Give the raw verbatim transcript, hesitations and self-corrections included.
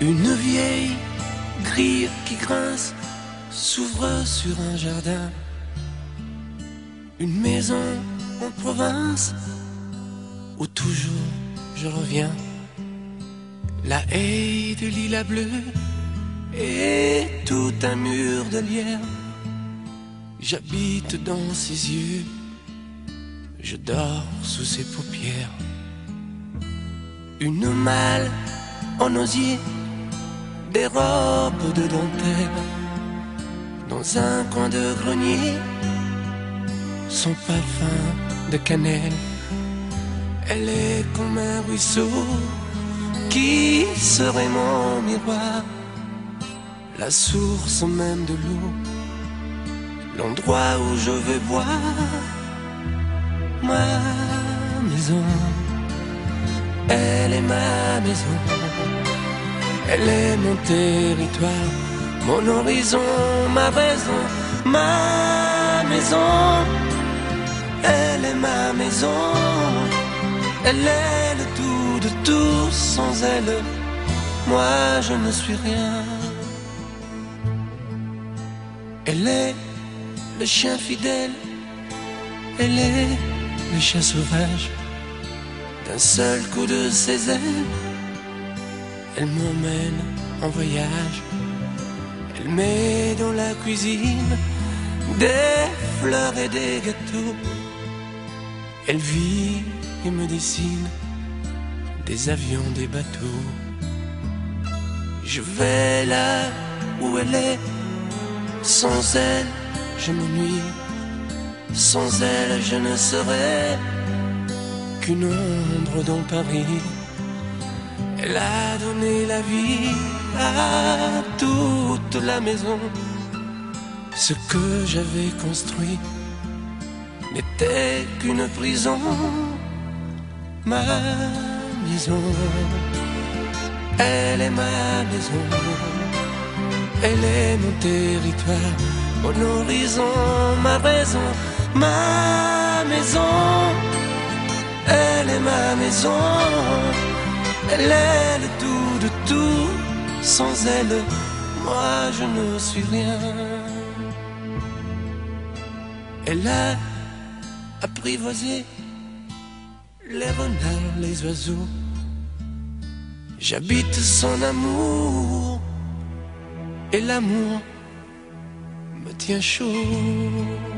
Une vieille grille qui grince s'ouvre sur un jardin. Une maison en province où toujours je reviens. La haie de lilas bleu et tout un mur de lierre. J'habite dans ses yeux, je dors sous ses paupières. Une malle en osier, des robes de dentelle. Dans un coin de grenier, son parfum de cannelle. Elle est comme un ruisseau qui serait mon miroir, la source même de l'eau, l'endroit où je veux boire. Ma maison, elle est ma maison, elle est mon territoire, mon horizon, ma raison. Ma maison, elle est ma maison, elle est le tout de tout. Sans elle, moi je ne suis rien. Elle est le chien fidèle, elle est le chien sauvage. D'un seul coup de ses ailes, elle m'emmène en voyage. Elle met dans la cuisine des fleurs et des gâteaux. Elle vit et me dessine des avions, des bateaux. Je vais là où elle est. Sans elle, je m'ennuie. Sans elle, je ne serais qu'une ombre dans Paris. Elle a donné la vie à toute la maison. Ce que j'avais construit n'était qu'une prison. Ma maison, elle est ma maison, elle est mon territoire, mon horizon, ma raison. Ma maison, elle est ma maison, elle est le tout de tout. Sans elle, moi je ne suis rien. Elle a apprivoisé les renards, les oiseaux. J'habite son amour, et l'amour me tient chaud.